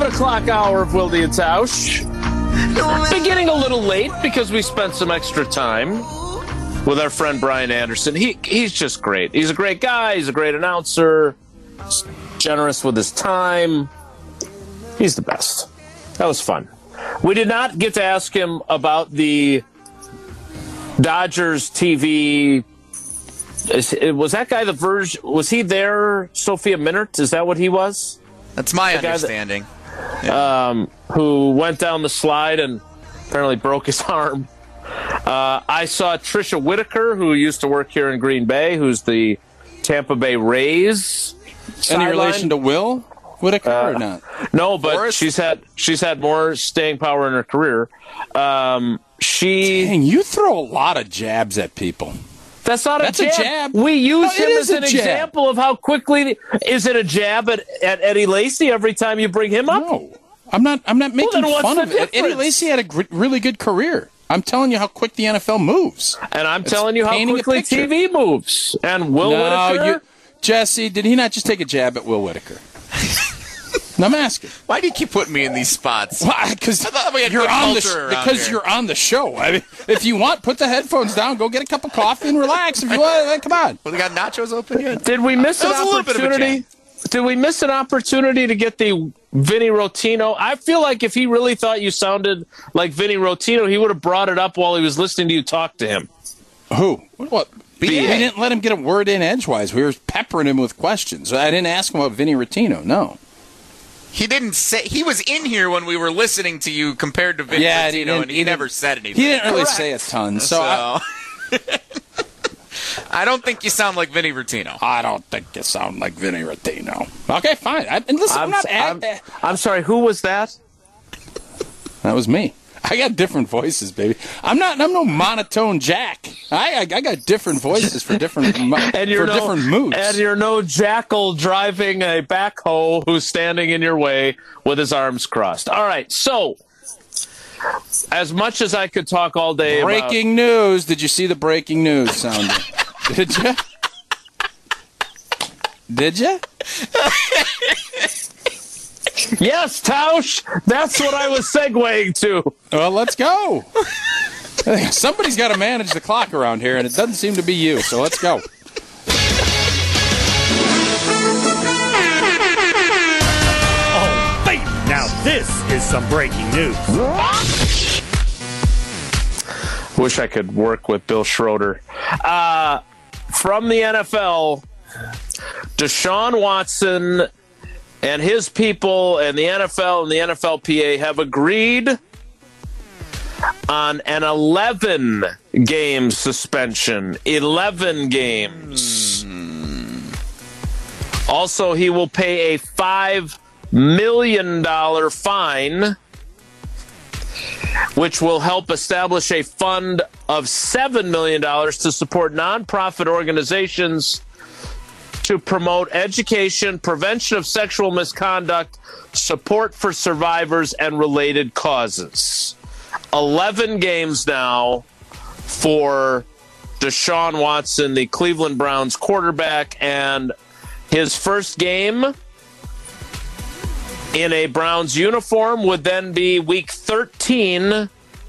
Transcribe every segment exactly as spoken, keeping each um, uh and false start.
eleven o'clock hour of Wilde and Tausch. Beginning a little late because we spent some extra time with our friend Brian Anderson. He He's just great. He's a great guy. He's a great announcer. Generous with his time. He's the best. That was fun. We did not get to ask him about the Dodgers T V. Is, was that guy the Verge? Was he there, Sophia Minert? Is that what he was? That's my the understanding. That, yeah. um, who went down the slide and apparently broke his arm. Uh, I saw Trisha Whitaker, who used to work here in Green Bay, who's the Tampa Bay Rays. Any sideline. relation to Will Whitaker uh, or not? No, but Forrest? she's had she's had more staying power in her career. Um, she Dang, you throw a lot of jabs at people. That's not That's a, a jab. jab. We use No, it him is as an a jab. example of how quickly. Is it a jab at, at Eddie Lacy every time you bring him up? No, I'm not. I'm not making then what's fun the of it. Eddie difference? Lacy had a gr- really good career. I'm telling you how quick the N F L moves. And I'm It's telling you how painting a quickly picture. T V moves. And Will no, Whitaker. you, Jesse, did he not just take a jab at Will Whitaker? No, I'm asking. Why do you keep putting me in these spots? Because I thought we had you're good on the culture sh- around because here. you're on the show. I mean, if you want, put the headphones down, go get a cup of coffee, and relax. If you want, like, come on. Well, they got nachos open yet? Did we miss That an was a little bit of a opportunity? Did we miss an opportunity to get the Vinny Rotino? I feel like if he really thought you sounded like Vinny Rotino, he would have brought it up while he was listening to you talk to him. Who? What? We B A. didn't let him get a word in edgewise. We were peppering him with questions. I didn't ask him about Vinny Rotino. No. He didn't say he was in here when we were listening to you compared to Vince Yeah, Martino, he didn't- and he, he never didn't- said anything. He didn't really Correct. say a ton. So, So, I, I don't think you sound like Vinny Rotino. I don't think you sound like Vinny Rotino. Okay, fine. I, and listen, I'm, I'm, not. I'm, At, I'm sorry, who was that? that was me. I got different voices, baby. I'm not. I'm no monotone Jack. I I, I got different voices for different mo- And you're for no, different moods. And you're no jackal driving a backhoe who's standing in your way with his arms crossed. All right, so as much as I could talk all day breaking news. Did you see the breaking news sound? Did you? Did you? about... Yes, Tausch, that's what I was segueing to. Well, let's go. Somebody's got to manage the clock around here, and it doesn't seem to be you. So let's go. Oh, baby. Now this is some breaking news. Wish I could work with Bill Schroeder. Uh, from the N F L, Deshaun Watson and his people and the N F L and the N F L P A have agreed on an eleven-game suspension. eleven games. Also, he will pay a five million dollars fine, which will help establish a fund of seven million dollars to support nonprofit organizations to promote education, prevention of sexual misconduct, support for survivors, and related causes. eleven games now for Deshaun Watson, the Cleveland Browns quarterback, and his first game in a Browns uniform would then be week thirteen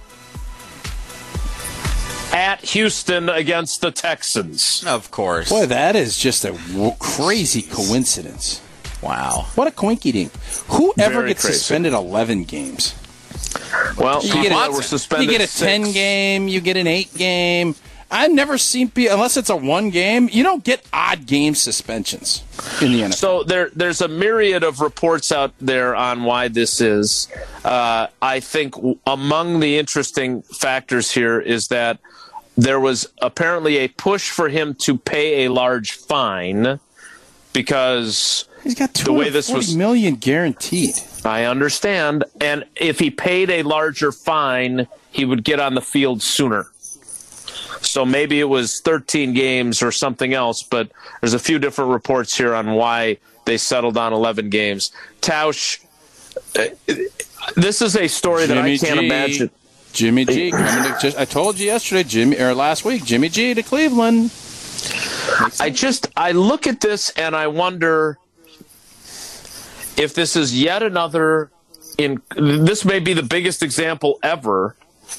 at Houston against the Texans. Of course. Boy, that is just a w- crazy coincidence. Wow. What a coinky dink. Who ever Very gets crazy. suspended eleven games? Well, You people get, that a, were suspended you get a six. ten game, you get an eight game. I've never seen, pe- unless it's a one game, you don't get odd game suspensions in the N F L. So there, there's a myriad of reports out there on why this is. Uh, I think w- among the interesting factors here is that there was apparently a push for him to pay a large fine because He's got the way this two hundred forty was- million guaranteed. I understand. And if he paid a larger fine, he would get on the field sooner. So maybe it was thirteen games or something else, but there's a few different reports here on why they settled on eleven games. Tausch, uh, this is a story that I Jimmy can't G. imagine. Jimmy G coming to just I told you yesterday, Jimmy or last week, Jimmy G to Cleveland. I just I look at this and I wonder if this is yet another in this may be the biggest example ever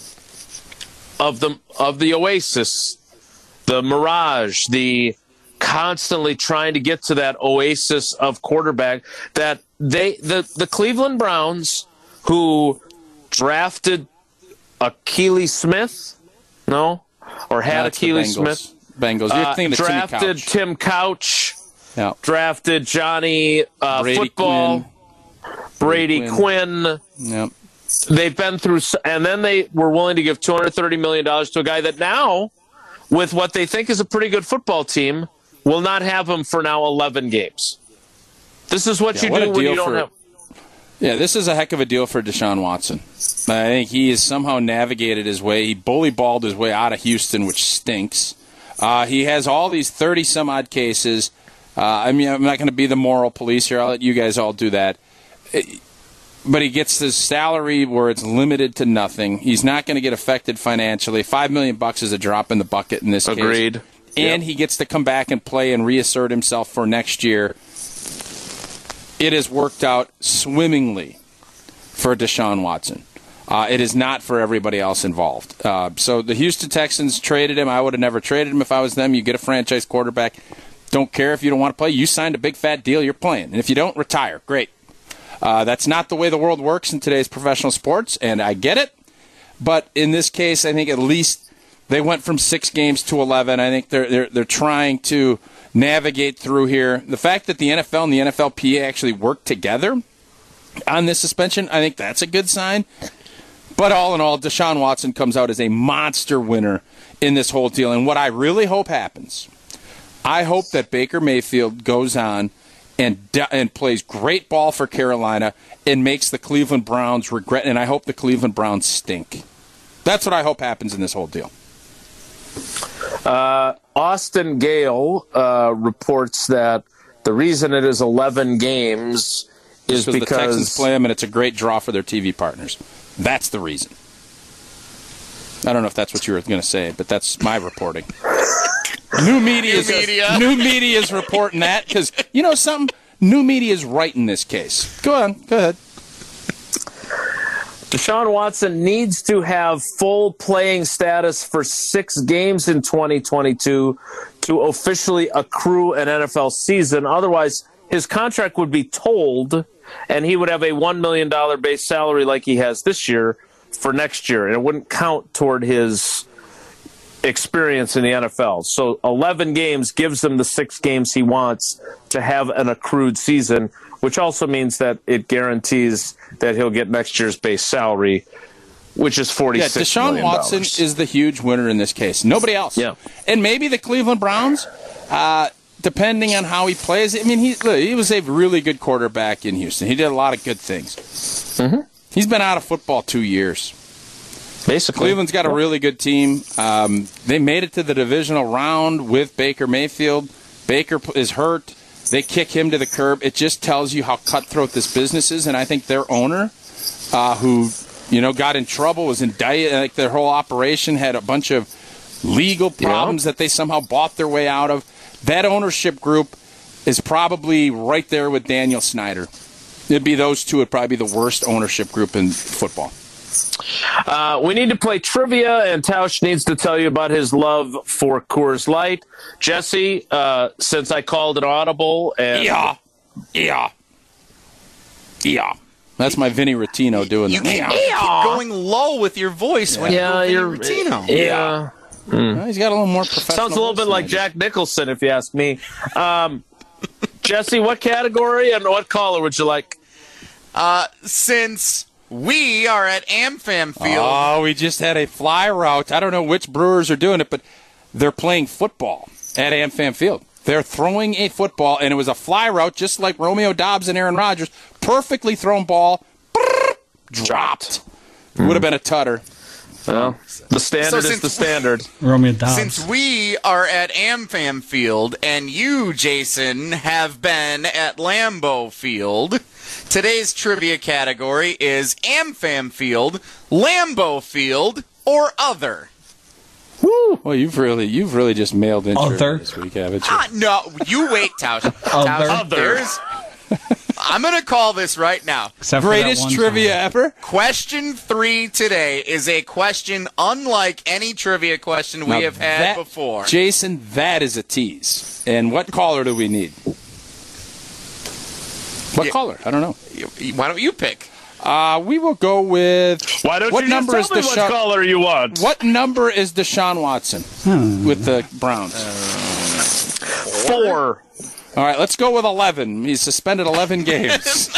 of the of the oasis, the mirage, the constantly trying to get to that oasis of quarterback that they the, the Cleveland Browns, who drafted Akili Smith, no, or had That's Akili the Bengals. Smith. Bengals. You're Uh, thinking of Timmy drafted Couch. Tim Couch. Yeah. Drafted Johnny uh, Brady Football, Quinn. Brady Brady Quinn. Yep. They've been through, and then they were willing to give two hundred thirty million dollars to a guy that now, with what they think is a pretty good football team, will not have him for now eleven games. This is what Yeah, you what a do when deal you don't for- have. Yeah, this is a heck of a deal for Deshaun Watson. I think he has somehow navigated his way. He bully balled his way out of Houston, which stinks. Uh, he has all these thirty-some-odd cases. Uh, I mean, I'm not going to be the moral police here. I'll let you guys all do that. It, but he gets his salary where it's limited to nothing. He's not going to get affected financially. Five million bucks is a drop in the bucket in this case. Agreed. And Yep. he gets to come back and play and reassert himself for next year. It has worked out swimmingly for Deshaun Watson. Uh, it is not for everybody else involved. Uh, so the Houston Texans traded him. I would have never traded him if I was them. You get a franchise quarterback. Don't care if you don't want to play. You signed a big fat deal. You're playing. And if you don't, retire. Great. Uh, that's not the way the world works in today's professional sports, and I get it. But in this case, I think at least they went from six games to eleven. I think they're they're they're trying to navigate through here. The fact that the N F L and the N F L P A actually work together on this suspension, I think that's a good sign. But all in all, Deshaun Watson comes out as a monster winner in this whole deal. And what I really hope happens, I hope that Baker Mayfield goes on and and plays great ball for Carolina and makes the Cleveland Browns regret. And I hope the Cleveland Browns stink. That's what I hope happens in this whole deal. Uh, Austin Gale uh, reports that the reason it is eleven games is Because because the Texans play them, and it's a great draw for their T V partners. That's the reason. I don't know if that's what you were going to say, but that's my reporting. New media is media. new media is reporting that because you know something. New media is right in this case. Go on, go ahead. Deshaun Watson needs to have full playing status for six games in twenty twenty-two to officially accrue an N F L season. Otherwise, his contract would be tolled, and he would have a one million dollars base salary like he has this year for next year, and it wouldn't count toward his experience in the N F L. So eleven games gives him the six games he wants to have an accrued season, which also means that it guarantees that he'll get next year's base salary, which is Yeah, forty-six Deshaun million dollars. Watson is the huge winner in this case. Nobody else. Yeah. And maybe the Cleveland Browns, uh, depending on how he plays. I mean, he look, he was a really good quarterback in Houston. He did a lot of good things. Mm-hmm. He's been out of football two years. Basically. Cleveland's got a really good team. Um, they made it to the divisional round with Baker Mayfield. Baker is hurt. They kick him to the curb. It just tells you how cutthroat this business is. And I think their owner, uh, who you know got in trouble, was indicted. Like their whole operation had a bunch of legal problems Yeah. that they somehow bought their way out of. That ownership group is probably right there with Daniel Snyder. It'd be those two. Would probably be the worst ownership group in football. Uh, we need to play trivia, and Tausch needs to tell you about his love for Coors Light. Jesse, uh, since I called it audible, and Yeah, yeah, yeah. That's my Vinny Rottino doing You that. keep, you keep going low with your voice when yeah, you're you're Routino. yeah. Well, he's got a little more professional. Sounds a little voice bit like than I Jack Nicholson, if you ask me. Um, Jesse, what category and what caller would you like? Uh, since we are at AmFam do. Field, Oh, we just had a fly route. I don't know which Brewers are doing it, but they're playing football at AmFam Field. They're throwing a football, and it was a fly route, just like Romeo Dobbs and Aaron Rodgers. Perfectly thrown ball, dropped. Would have been a tutter. Well, the standard So is since- the standard. Romeo Dobbs. since we are at AmFam Field and you, Jason, have been at Lambeau Field, today's trivia category is AmFam Field, Lambeau Field, or other. Well, you've really, you've really just mailed in Other. trivia this week, haven't you? Ah, no, you wait, Tausch. Tausch, Other. there's I'm going to call this right now. Except for that Greatest one trivia time. ever. Question three today is a question unlike any trivia question we Now have had that- before. Jason, that is a tease. And what caller do we need? What Yeah. caller? I don't know. Why don't you pick? Uh, we will go with. Why don't what you just number tell is me what Deshaun? color you want? What number is Deshaun Watson with the Browns? Four. All right, let's go with eleven. He's suspended eleven games.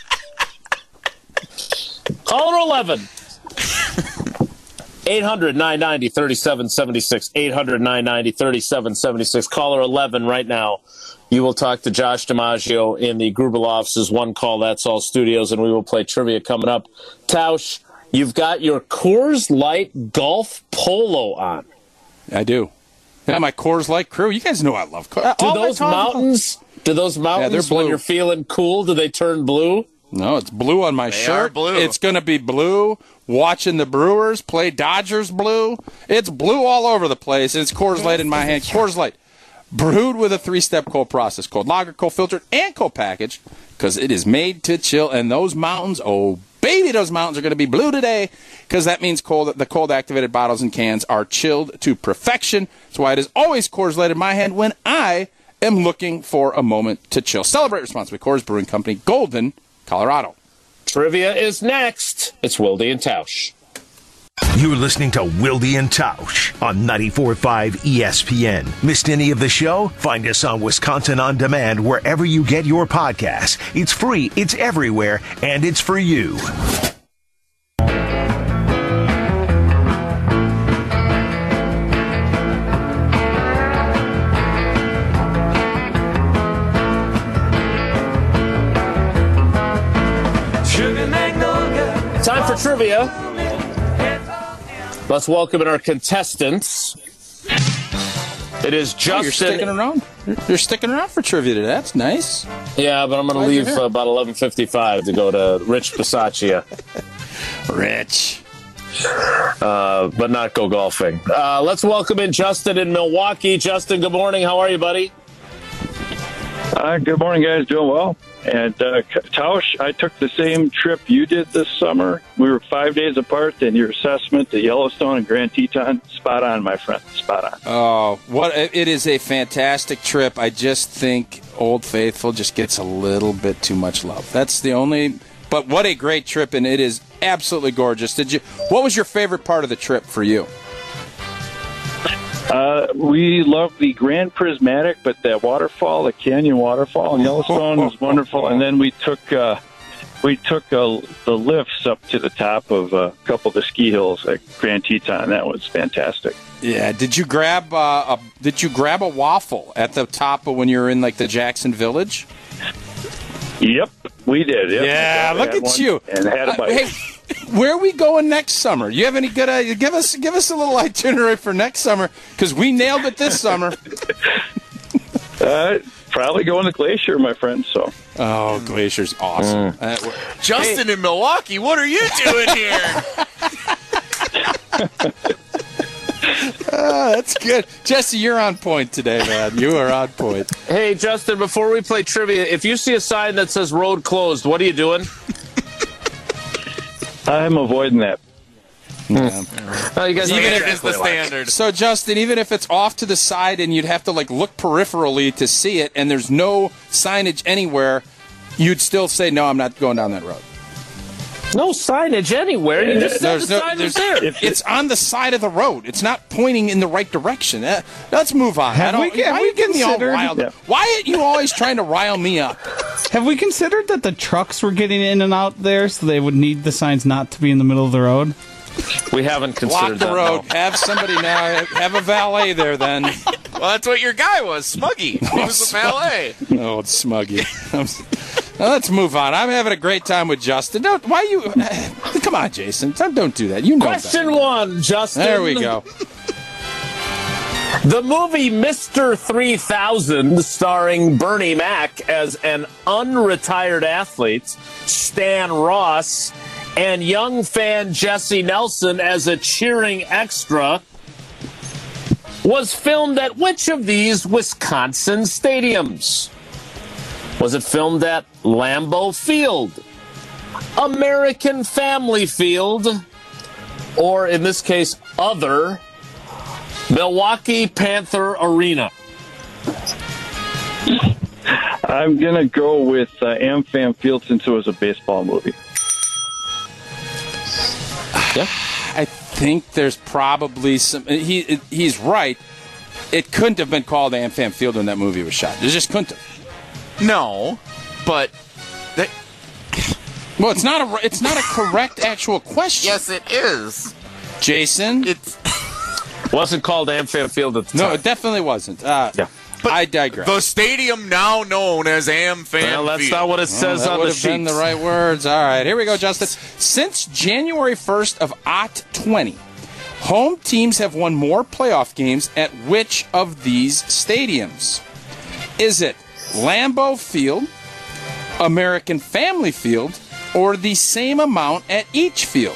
Caller eleven. eight hundred, nine ninety, thirty-seven seventy-six. eight hundred, nine ninety, thirty-seven seventy-six. Caller eleven right now. You will talk to Josh DiMaggio in the Grubel offices. One call, that's all studios, and we will play trivia coming up. Tausch, you've got your Coors Light Golf Polo on. I do. Yeah, my Coors Light crew. You guys know I love Coors. Do those mountains, do those mountains, blue. when you're feeling cool, do they turn blue? No, it's blue on my They shirt. are blue. It's going to be blue. Watching the Brewers play Dodgers blue. It's blue all over the place. And it's Coors Light in my hand. Coors Light. Brewed with a three-step cold process. Cold lager, cold filtered, and cold packaged. Because it is made to chill. And those mountains, oh, baby, those mountains are going to be blue today. Because that means cold. The cold-activated bottles and cans are chilled to perfection. That's why it is always Coors Light in my hand when I am looking for a moment to chill. Celebrate responsibly. Coors Brewing Company, Golden, Colorado. Trivia is next. It's Wilde and Tausch. You're listening to Wilde and Tausch on ninety-four point five E S P N. Missed any of the show? Find us on Wisconsin On Demand wherever you get your podcasts. It's free, it's everywhere, and it's for you. Time for trivia. Let's welcome in our contestants. It is Oh, Justin. you're sticking around? You're, you're sticking around for trivia today. That's nice. Yeah, but I'm going to Glad leave you're here. uh, about eleven fifty-five to go to Rich Bisaccia, Rich. uh, but not go golfing. Uh, let's welcome in Justin in Milwaukee. Justin, good morning. How are you, buddy? Uh, good morning, guys. Doing well. And uh, Tausch, I took the same trip you did this summer. We were five days apart, and your assessment to Yellowstone and Grand Teton, spot on, my friend, spot on. Oh, what it is a fantastic trip. I just think Old Faithful just gets a little bit too much love. That's the only. But what a great trip, and it is absolutely gorgeous. Did you? What was your favorite part of the trip for you? Uh, we love the Grand Prismatic, but that waterfall, the Canyon Waterfall in Yellowstone, was wonderful. And then we took uh, we took uh, the lifts up to the top of a couple of the ski hills at Grand Teton. That was fantastic. Yeah. Did you grab uh, a Did you grab a waffle at the top of when you were in like the Jackson Village? Yep, we did. Yep. Yeah, We look had at one you. And had a Uh, bite. hey, where are we going next summer? You have any good idea? Give us give us a little itinerary for next summer because we nailed it this summer. Uh, probably going to Glacier, my friend. So Oh, Glacier's awesome. Uh, we're- Justin in Milwaukee, what are you doing here? Ah, that's good. Jesse, you're on point today, man. You are on point. Hey, Justin, before we play trivia, if you see a sign that says road closed, what are you doing? I'm avoiding that. Yeah. Oh, you guys Even know if it's the exactly like- standard. So, Justin, even if it's off to the side and you'd have to like look peripherally to see it, and there's no signage anywhere, you'd still say, "No, I'm not going down that road." No signage anywhere. You just said There's the no- sign was there's- there. It's on the side of the road. It's not pointing in the right direction. Uh, let's move on. Have I don't, we- have why we are you getting me all considered- riled Yeah. up? Why are you always trying to rile me up? Have we considered that the trucks were getting in and out there, so they would need the signs not to be in the middle of the road? We haven't Block considered the that. road. no. Have somebody now. Have a valet there then. Well, that's what your guy was, Smuggy. He was the valet. Oh, it's Smuggy. Now, let's move on. I'm having a great time with Justin. Don't, why you? Come on, Jason. Don't, don't do that. You know Question better. one, Justin. There we go. The movie Mister three thousand, starring Bernie Mac as an unretired athlete, Stan Ross, and young fan Jesse Nelson as a cheering extra, was filmed at which of these Wisconsin stadiums? Was it filmed at Lambeau Field, American Family Field, or in this case, other, Milwaukee Panther Arena? I'm going to go with uh, AmFam Field since it was a baseball movie. Yeah. I think there's probably some. He he's right. It couldn't have been called AmFam Field when that movie was shot. It just couldn't have. No, but they, Well, it's not a it's not a correct actual question. yes, it is. Jason. It's Wasn't called AmFam Field at the No, time. it definitely wasn't. Uh, Yeah. I digress. the stadium now known as AmFam Well, that's Field. not what it Well, says that on would the have sheet. been the right words. All right, here we go, Justin. Since January first of oh twenty, home teams have won more playoff games at which of these stadiums? Is it Lambeau Field, American Family Field, or the same amount at each field?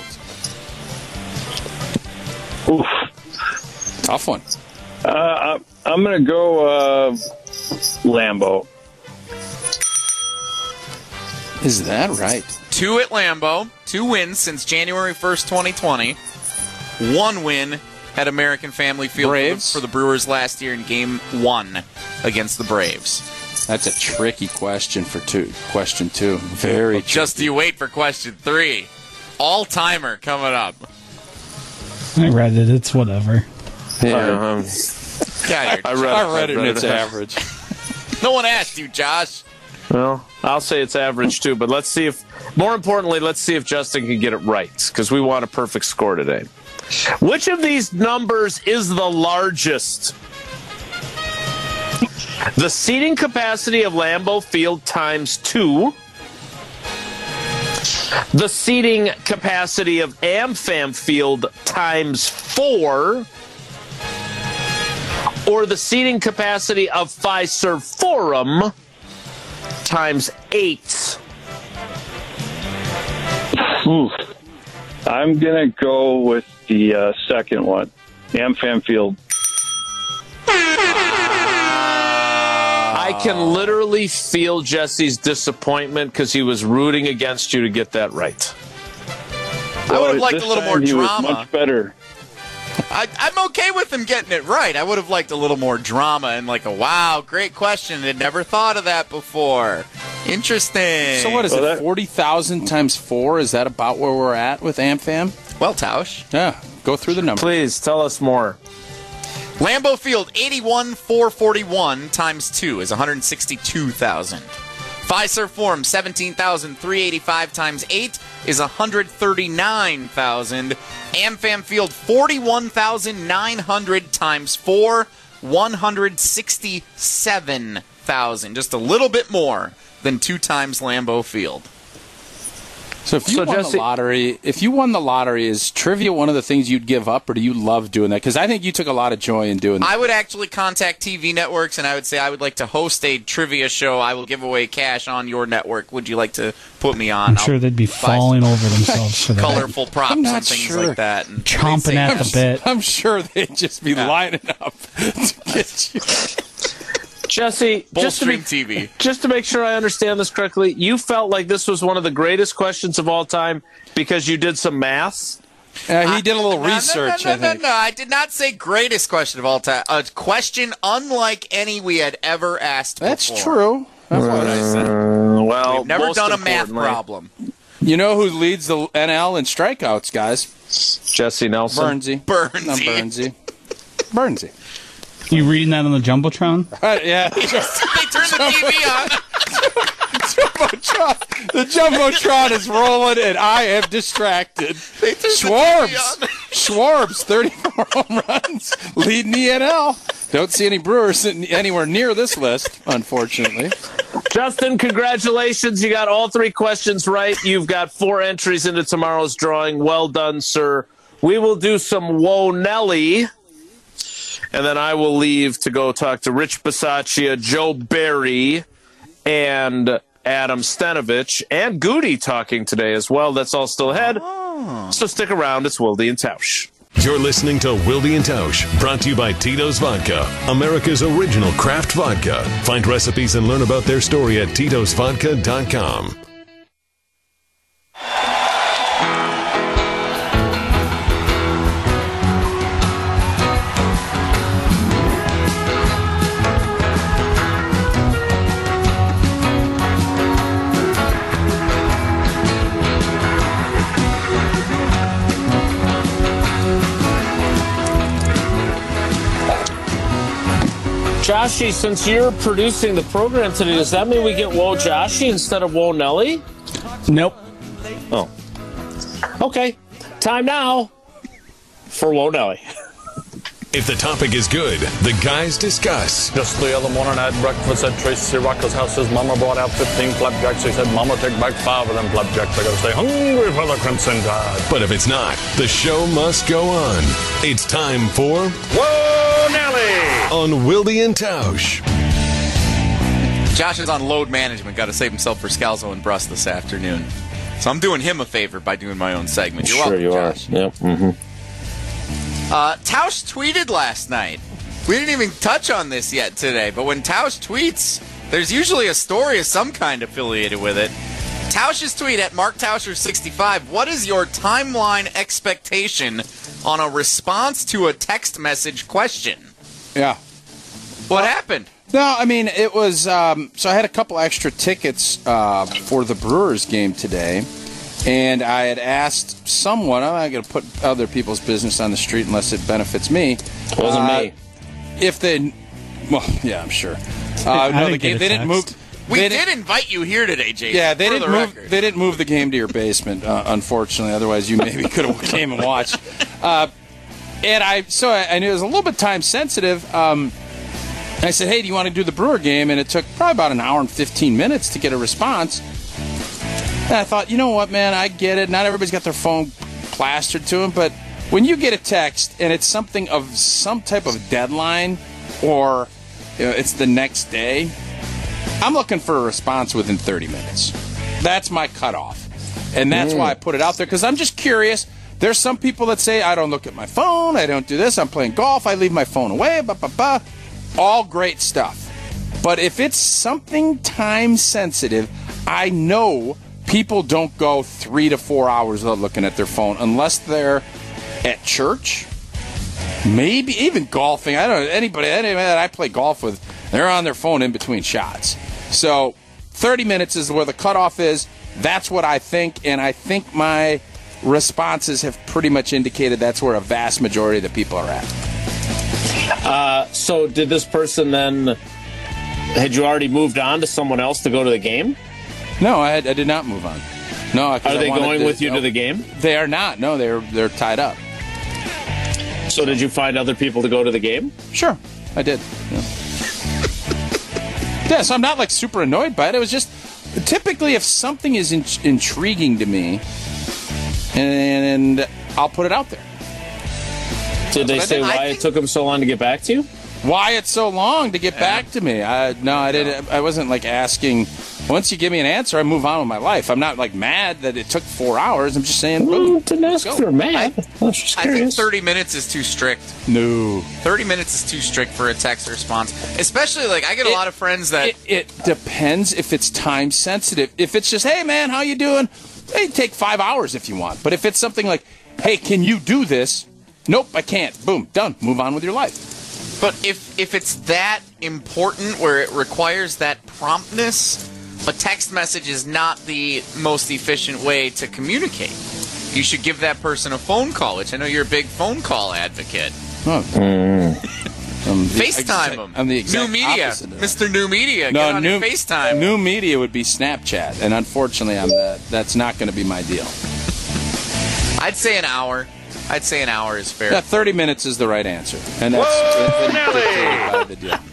Oof. Tough one. Uh, I'm going to go uh, Lambeau. Is that right? Two at Lambeau, two wins since January first, twenty twenty. One win at American Family Field for the, Braves? for the Brewers last year in Game One against the Braves. That's a tricky question for two. Question two. Very tricky. Just you wait for question three. All timer coming up. I read it. It's whatever. Yeah, um, God, I read, I read it and I it's average. no one asked you, Josh. Well, I'll say it's average too, but let's see if, more importantly, let's see if Justin can get it right, because we want a perfect score today. Which of these numbers is the largest? The seating capacity of Lambeau Field times two. The seating capacity of AmFam Field times four. Or the seating capacity of Fiserv Forum times eight. Oof. I'm going to go with the uh, second one, AmFam Field. I can literally feel Jesse's disappointment because he was rooting against you to get that right. I would have Well, liked this a little time more he was drama. much better. I, I'm okay with him getting it right. I would have liked a little more drama and like a wow, great question. I'd never thought of that before. Interesting. So what is Well, it? that- Forty thousand times four? Is that about where we're at with AmFam? Well, Tausch. Yeah. Go through the numbers. Please tell us more. Lambeau Field, eighty-one four forty-one times two is one hundred sixty-two thousand. Fiserv Forum, seventeen thousand three hundred eighty-five times eight is one hundred thirty-nine thousand. AmFam Field, forty-one thousand nine hundred times four, one hundred sixty-seven thousand. Just a little bit more than two times Lambeau Field. So if you So, won Jesse- the lottery, if you won the lottery, is trivia one of the things you'd give up, or do you love doing that? Because I think you took a lot of joy in doing that. I would actually contact T V networks and I would say I would like to host a trivia show. I will give away cash on your network. Would you like to put me on? I'm sure they'd be buy falling over themselves for that. colorful props I'm not and things sure. like that. And Chomping they say- at the bit. I'm sure they'd just be Yeah. lining up to get you. Jesse, just to, be, Bullstream T V. just to make sure I understand this correctly, you felt like this was one of the greatest questions of all time because you did some math? Uh, he did a little No, no, research, No, no, I no, think. no, I did not say greatest question of all time. A question unlike any we had ever asked That's before. true. That's what I said. Uh, well, We've never most done a math importantly, problem. You know who leads the N L in strikeouts, guys? Jesse Nelson. Burnsy. Burnsy. No, Burnsy. Burnsy. You reading that on the Jumbotron? Uh, yeah. They turned the T V on. Jumbotron. The Jumbotron is rolling, and I am distracted. They turned the T V Schwarbs. on. Schwarbs, thirty-four home runs, leading the N L. Don't see any Brewers sitting anywhere near this list, unfortunately. Justin, congratulations. You got all three questions right. You've got four entries into tomorrow's drawing. Well done, sir. We will do some Whoa Nelly, and then I will leave to go talk to Rich Bisaccia, Joe Barry, and Adam Stenovich, and Goody talking today as well. That's all still ahead. So stick around. It's Wilde and Tausch. You're listening to Wilde and Tausch, brought to you by Tito's Vodka, America's original craft vodka. Find recipes and learn about their story at titos vodka dot com. Joshy, since you're producing the program today, does that mean we get Whoa Joshy instead of Whoa Nelly? Nope. Oh. Okay. Time now for Whoa Nelly. If the topic is good, the guys discuss. Just the other morning I had breakfast at Tracy Rocker's house. His mama brought out fifteen flapjacks. He said, Mama, take back five of them flapjacks. I gotta stay hungry for the Crimson Tide. But if it's not, the show must go on. It's time for Whoa, Nelly! On Wilde and Tausch. Josh is on load management. Got to save himself for Scalzo and Bruss this afternoon. So I'm doing him a favor by doing my own segment. You're sure welcome, you Josh. are. Yep. Mm-hmm. Uh, Tausch tweeted last night. We didn't even touch on this yet today, but when Tausch tweets, there's usually a story of some kind affiliated with it. Tausch's tweet at Mark Tauscher sixty-five. What is your timeline expectation on a response to a text message question? Yeah. What uh, happened? No, I mean, it was, um, so I had a couple extra tickets uh, for the Brewers game today, and I had asked someone, I'm not going to put other people's business on the street unless it benefits me. It wasn't uh, me. If they, well, yeah, I'm sure. Uh, no, the game, they didn't move. We they did invite you here today, Jason. Yeah, they didn't the move. record. They didn't move the game to your basement, uh, unfortunately. Otherwise, you maybe could have came and watched. Uh, and I, so I, I knew it was a little bit time sensitive. Um, I said, "Hey, do you want to do the Brewer game?" And it took probably about an hour and fifteen minutes to get a response. And I thought, you know what, man, I get it. Not everybody's got their phone plastered to them, but when you get a text and it's something of some type of deadline, or you know, it's the next day, I'm looking for a response within thirty minutes. That's my cutoff. And that's mm. why I put it out there, because I'm just curious. There's some people that say, I don't look at my phone, I don't do this, I'm playing golf, I leave my phone away, blah, blah, blah. All great stuff. But if it's something time sensitive, I know people don't go three to four hours without looking at their phone unless they're at church, maybe even golfing. I don't know, anybody, anybody that I play golf with, they're on their phone in between shots. So thirty minutes is where the cutoff is. That's what I think, and I think my responses have pretty much indicated that's where a vast majority of the people are at. Uh, so did this person then, had you already moved on to someone else to go to the game? No, I, had, I did not move on. No, Are they going to, with you no, to the game? They are not. No, they're they're tied up. So did you find other people to go to the game? Sure, I did. Yeah. Yeah, so I'm not like super annoyed by it. It was just typically if something is in- intriguing to me, and I'll put it out there. Did they say why it took them so long to get back to you? Why it's so long to get back to me? I, no, I didn't. I wasn't like asking. Once you give me an answer, I move on with my life. I'm not like mad that it took four hours. I'm just saying. Well, didn't ask if you're mad. I, I, was just I think thirty minutes is too strict. No, thirty minutes is too strict for a text response. Especially like I get a it, lot of friends that it, it depends if it's time sensitive. If it's just, hey man, how you doing? Hey, take five hours if you want. But if it's something like, hey, can you do this? Nope, I can't. Boom, done. Move on with your life. But if if it's that important where it requires that promptness, a text message is not the most efficient way to communicate. You should give that person a phone call, which I know you're a big phone call advocate. Oh. Mm. FaceTime them. I'm the exact New Media. Mister New Media. No, Get on new, FaceTime. New Media would be Snapchat, and unfortunately, I'm uh, that's not going to be my deal. I'd say an hour. I'd say an hour is fair. Yeah, thirty minutes is the right answer. And that's Whoa, Nelly! The deal.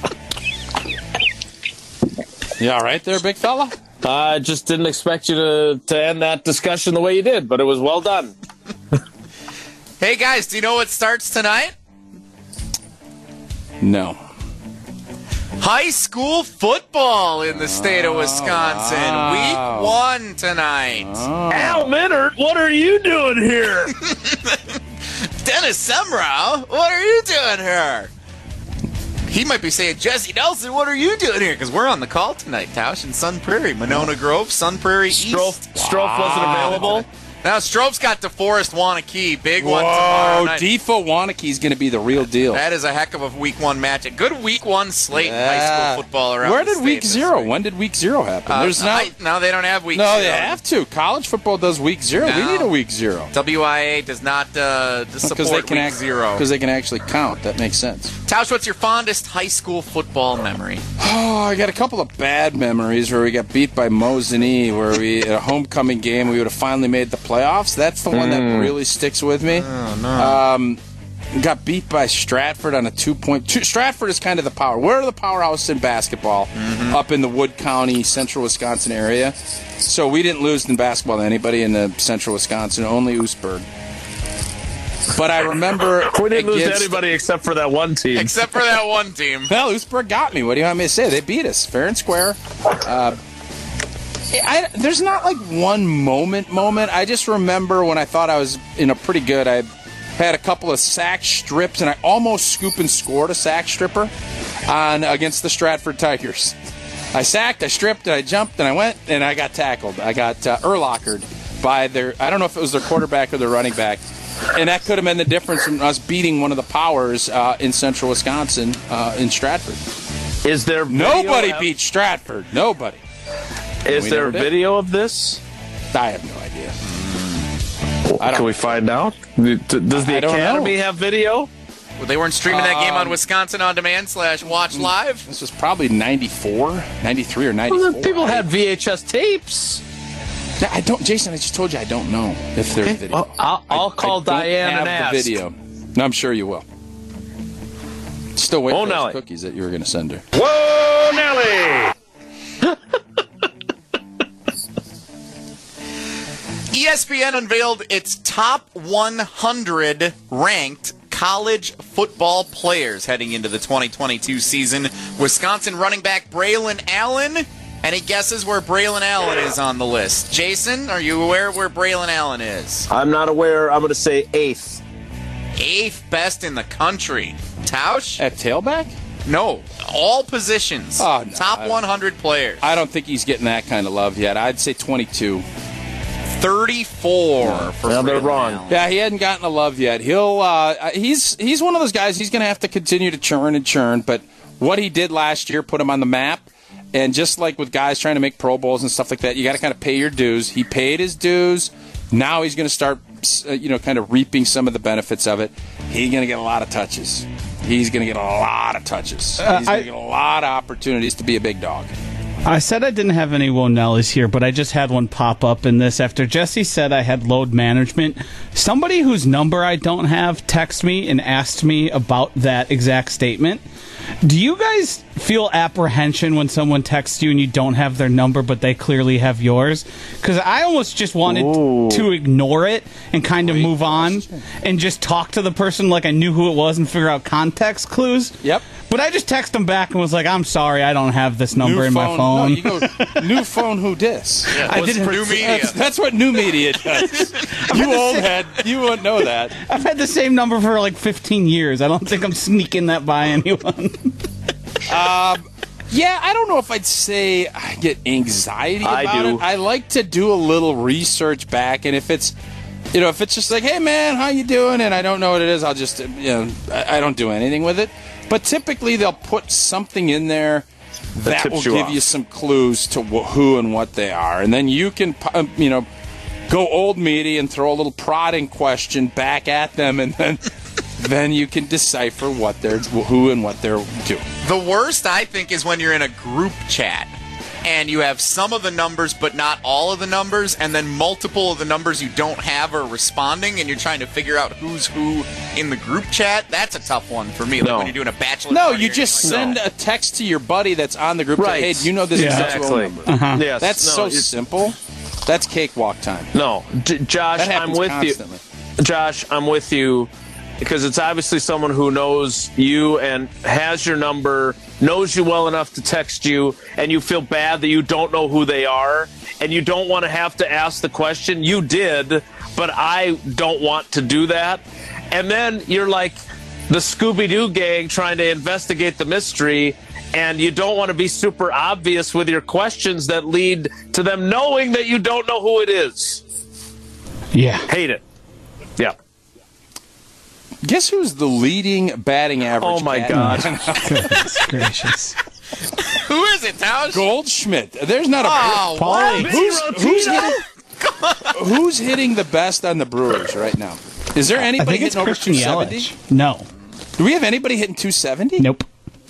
You all right there, big fella? I just didn't expect you to, to end that discussion the way you did, but it was well done. Hey, guys, do you know what starts tonight? No. High school football in the state of Wisconsin. wow. Week one tonight. Oh. Al Minard, what are you doing here? Dennis Semrau, what are you doing here? He might be saying, Jesse Nelson, what are you doing here? Because we're on the call tonight, Tausch, in Sun Prairie. Monona Grove, Sun Prairie Strofe, East. Strofe wasn't available. Now, Strope's got DeForest Wanakee. Big one Whoa, tomorrow night. Defoe Wanakee's going to be the real deal. That is a heck of a week one match. A good week one slate Yeah. in high school football around Where the did week state this zero? week. When did week zero happen? Uh, There's not. I, no, they don't have week No, zero. they have to. College football does week zero. We No. need a week zero. W I A does not uh, support they can week act, zero. Because they can actually count. That makes sense. Tausch, what's your fondest high school football memory? Oh, I got a couple of bad memories where we got beat by Mosinee, where we, at a homecoming game, we would have finally made the playoffs. That's the one that really sticks with me. Oh, no. Um, got beat by Stratford on a two-point. Two, Stratford is kind of the power. We're the powerhouse in basketball Mm-hmm. up in the Wood County, central Wisconsin area. So we didn't lose in basketball to anybody in the central Wisconsin, only Oostburg. But I remember We didn't lose to against- anybody except for that one team. Except for that one team. Well, Oostburg got me. What do you want me to say? They beat us fair and square. Uh, I, there's not like one moment moment. I just remember when I thought I was you know pretty good. I had a couple of sack strips, and I almost scoop and scored a sack stripper on against the Stratford Tigers. I sacked, I stripped, and I jumped, and I went, and I got tackled. I got uh, Erlockered by their, I don't know if it was their quarterback or their running back. And that could have been the difference in us beating one of the powers uh, in central Wisconsin uh, in Stratford. Is there video Nobody of- beat Stratford. Nobody. Is We there never did. video of this? I have no idea. I Can don't. we find out? Does the I don't Academy know. have video? Well, they weren't streaming that game on Um, Wisconsin On Demand slash Watch Live. This was probably ninety-four, ninety-three or ninety-four. Well, then people had V H S tapes. I don't, Jason. I just told you I don't know if there's video. Well, I'll, I'll I- call I don't Diane have and ask. the video. No, I'm sure you will. Still waiting Oh, for Nelly. those cookies that you were going to send her. Whoa, Nelly! E S P N unveiled its top one hundred ranked college football players heading into the twenty twenty-two season. Wisconsin running back Braylon Allen. Any guesses where Braylon Allen is on the list? Jason, are you aware of where Braylon Allen is? I'm not aware. I'm going to say eighth. Eighth best in the country. Tausch? At tailback? No, all positions. Oh, no, top I- one hundred players. I don't think he's getting that kind of love yet. I'd say twenty-two. thirty-four for Well, they're Braylon wrong. Allen. Yeah, he hadn't gotten the love yet. He'll uh, he's he's one of those guys. He's going to have to continue to churn and churn. But what he did last year put him on the map. And just like with guys trying to make Pro Bowls and stuff like that, you got to kind of pay your dues. He paid his dues. Now he's going to start, uh, you know, kind of reaping some of the benefits of it. He's going to get a lot of touches. He's going to get a lot of touches. Uh, he's going I- to get a lot of opportunities to be a big dog. I said I didn't have any Wonellis here, but I just had one pop up in this after Jesse said I had load management. Somebody whose number I don't have texted me and asked me about that exact statement. Do you guys feel apprehension when someone texts you and you don't have their number, but they clearly have yours? Because I almost just wanted Ooh. to ignore it and kind of Great move on and just talk to the person like I knew who it was and figure out context clues. Yep. But I just texted them back and was like, I'm sorry, I don't have this number New in my No, phone. you go, new phone, who dis? I Was didn't. New media. That's, that's what new media does. You old head, you wouldn't know that. I've had the same number for like fifteen years. I don't think I'm sneaking that by anyone. Yeah, I don't know if I'd say I get anxiety I about do. it. I like to do a little research back, and if it's, you know, if it's just like, hey man, how you doing? And I don't know what it is, I'll just, you know, I, I don't do anything with it. But typically they'll put something in there that, tips will you give off. you some clues to wh- who and what they are, and then you can, um, you know, go old meaty and throw a little prodding question back at them, and then. Then you can decipher what they're, who and what they're doing. The worst, I think, is when you're in a group chat and you have some of the numbers but not all of the numbers, and then multiple of the numbers you don't have are responding, and you're trying to figure out who's who in the group chat. That's a tough one for me. Like No. when you're doing a bachelor No, party you or just anything send a text to your buddy that's on the group. Right. Right. Hey, do you know this Yeah. exact phone Exactly. number? Yes. That's No, so it's- simple. That's cakewalk time. No, J- Josh, That I'm happens with constantly. you. Josh, I'm with you because it's obviously someone who knows you and has your number, knows you well enough to text you, and you feel bad that you don't know who they are, and you don't want to have to ask the question. You did, but I don't want to do that. and then you're like the Scooby-Doo gang trying to investigate the mystery, and you don't want to be super obvious with your questions that lead to them knowing that you don't know who it is. Yeah. Hate it. Yeah. Guess who's the leading batting average? Oh, my God. Goodness gracious. Who is it, Tausch? Goldschmidt. There's not a... Oh, Paulie. Who's, who's, hitting, who's hitting the best on the Brewers right now? Is there I anybody think it's hitting over Christian two seventy? Yelich. No. Do we have anybody hitting two seventy? Nope.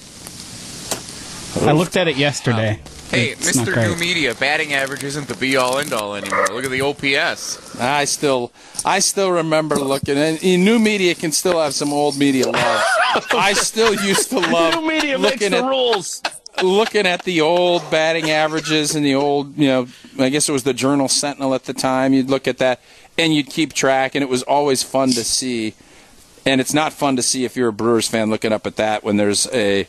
I looked at it yesterday. Hey, It's not Mister great. New Media, batting average isn't the be-all, end-all anymore. Look at the O P S. I still, I still remember looking, and new media can still have some old media love. I still used to love New media makes looking the at rules. looking at the old batting averages and the old, you know, I guess it was the Journal Sentinel at the time. You'd look at that and you'd keep track, and it was always fun to see. And it's not fun to see if you're a Brewers fan looking up at that when there's a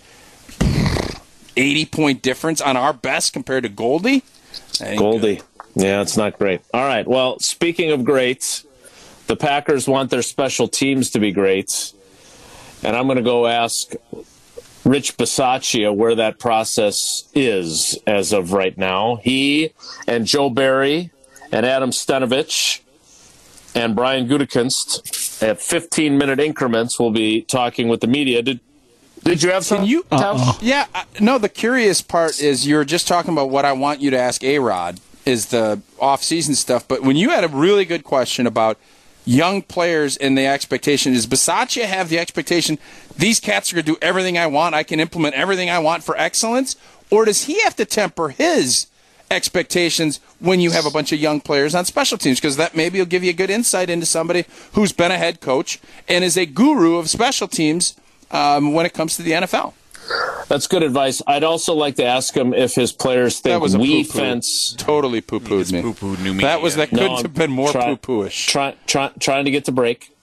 eighty-point difference on our best compared to Goldie. That ain't Goldie. good. Yeah, it's not great. All right. Well, speaking of greats, the Packers want their special teams to be great. And I'm going to go ask Rich Bisaccia where that process is as of right now. He and Joe Barry and Adam Stenovich and Brian Gutekunst at fifteen-minute increments will be talking with the media. Did Did you have some? Can you? Uh-oh. Yeah, uh, no, the curious part is you're just talking about what I want you to ask A-Rod is the off-season stuff, but when you had a really good question about young players and the expectation, does Bisaccia have the expectation, these cats are going to do everything I want, I can implement everything I want for excellence, or does he have to temper his expectations when you have a bunch of young players on special teams? Because that maybe will give you a good insight into somebody who's been a head coach and is a guru of special teams um, when it comes to the N F L. That's good advice. I'd also like to ask him if his players think That was a we poo-poo. fence. Totally poo-pooed me. Poo-pooed New Media. That was that couldn't No, I'm have been more try- poo-pooish. Try, try, trying to get to break.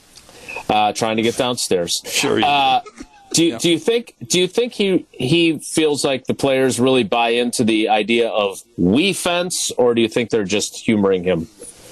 Uh, trying to get downstairs. Sure you Uh, do you, do you think do you think he he feels like the players really buy into the idea of we fence, or do you think they're just humoring him?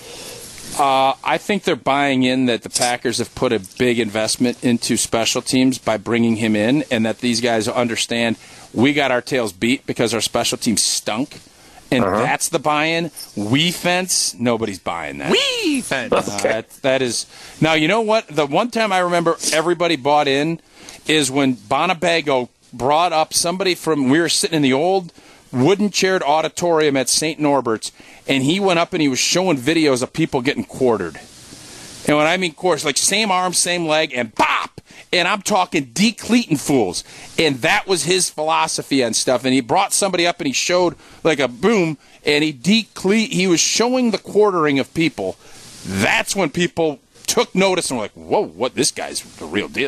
Uh, I think they're buying in that the Packers have put a big investment into special teams by bringing him in, and that these guys understand we got our tails beat because our special teams stunk, and Uh-huh. that's the buy-in. We fence, nobody's buying that. Wee fence. Uh, that, that is now. You know what? The one time I remember everybody bought in is when Bonabago brought up somebody from. We were sitting in the old wooden chaired auditorium at Saint Norbert's, and he went up and he was showing videos of people getting quartered. And when I mean quarters, like same arm, same leg, and bop. And I'm talking decleating fools. And that was his philosophy and stuff. And he brought somebody up and he showed like a boom, and he decleat. He was showing the quartering of people. That's when people took notice and were like, "Whoa, what? This guy's the real deal."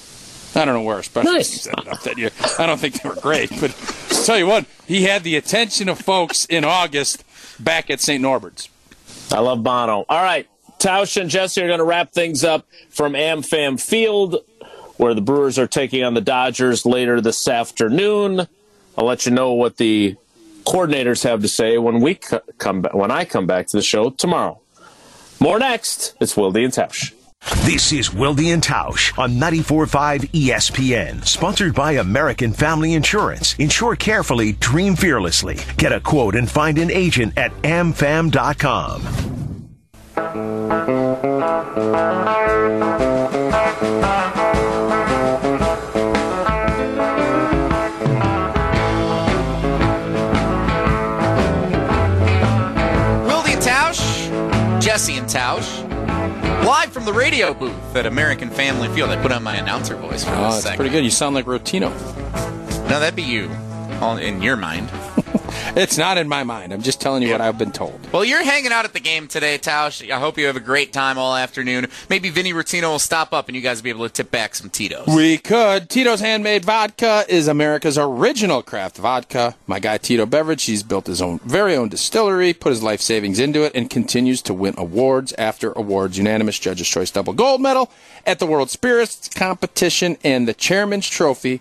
I don't know where our special Nice. teams ended up that year. I don't think they were great, but I'll tell you what, he had the attention of folks in August back at Saint Norbert's. I love Bono. All right, Tausch and Jesse are going to wrap things up from AmFam Field, where the Brewers are taking on the Dodgers later this afternoon. I'll let you know what the coordinators have to say when we c- come ba- when I come back to the show tomorrow. More next. It's Wilde and Tausch. This is Wilde and Tausch on ninety-four point five E S P N, sponsored by American Family Insurance. Insure carefully, dream fearlessly. Get a quote and find an agent at am fam dot com. Wilde and Tausch, Jesse and Tausch, live from the radio booth at American Family Field. I put on my announcer voice for Oh, this that's second. pretty good. You sound like Rotino. No, that'd be you, all in your mind. It's not in my mind. I'm just telling you what I've been told. Well, you're hanging out at the game today, Tausch. I hope you have a great time all afternoon. Maybe Vinny Rotino will stop up and you guys will be able to tip back some Tito's. We could. Tito's Handmade Vodka is America's original craft vodka. My guy Tito Beverage, he's built his own very own distillery, put his life savings into it, and continues to win awards after awards. Unanimous Judge's Choice Double Gold Medal at the World Spirits Competition and the Chairman's Trophy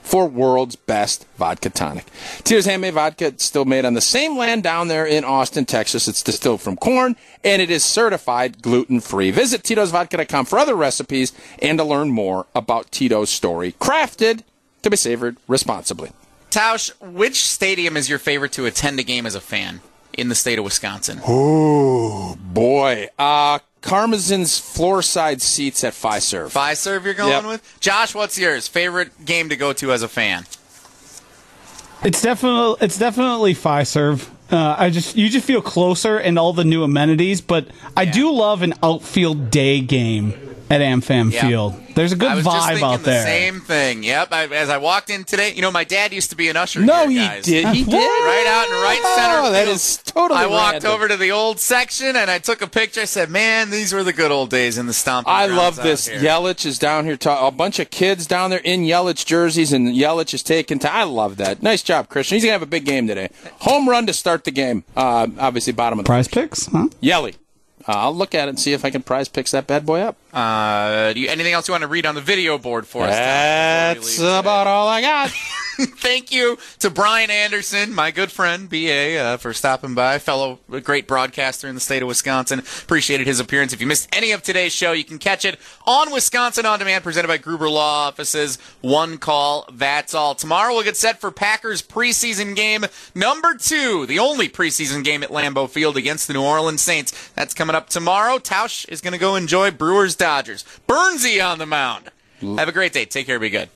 for world's best vodka tonic. Tito's Handmade Vodka, it's still made on the same land down there in Austin, Texas. It's distilled from corn, and it is certified gluten-free. Visit Tito's Vodka dot com for other recipes and to learn more about Tito's story. Crafted to be savored responsibly. Tausch, which stadium is your favorite to attend a game as a fan in the state of Wisconsin? Oh, boy. Uh, Karmazin's floor-side seats at Fiserv. Fiserv you're going Yep. with? Josh, what's yours? Favorite game to go to as a fan? It's definitely it's definitely Fiserv. Uh, I just you just feel closer and all the new amenities, but I Yeah. do love an outfield day game at AmFam Yeah. Field. There's a good I was just vibe thinking out the there. same thing. Yep. I, as I walked in today, you know, my dad used to be an usher. No, here, he guys. did. He What? did. Right out in right center. Oh, that field. is totally I walked random. over to the old section and I took a picture. I said, "Man, these were the good old days in the stomping I grounds love out this. here." Yelich is down here. Ta- a bunch of kids down there in Yelich jerseys, and Yelich is taking time. I love that. Nice job, Christian. He's going to have a big game today. Home run to start the game. Uh, obviously, bottom of the Prize picks, huh? Yelly. Uh, I'll look at it and see if I can prize picks that bad boy up. Uh, do you, anything else you want to read on the video board for us? Tom, before we That's leave about all I got. Thank you to Brian Anderson, my good friend, B A, uh, for stopping by. Fellow great broadcaster in the state of Wisconsin. Appreciated his appearance. If you missed any of today's show, you can catch it on Wisconsin On Demand, presented by Gruber Law Offices. One call, that's all. Tomorrow we'll get set for Packers preseason game number two, the only preseason game at Lambeau Field against the New Orleans Saints. That's coming up tomorrow. Tausch is going to go enjoy Brewers-Dodgers. Burnsy on the mound. Have a great day. Take care. Be good.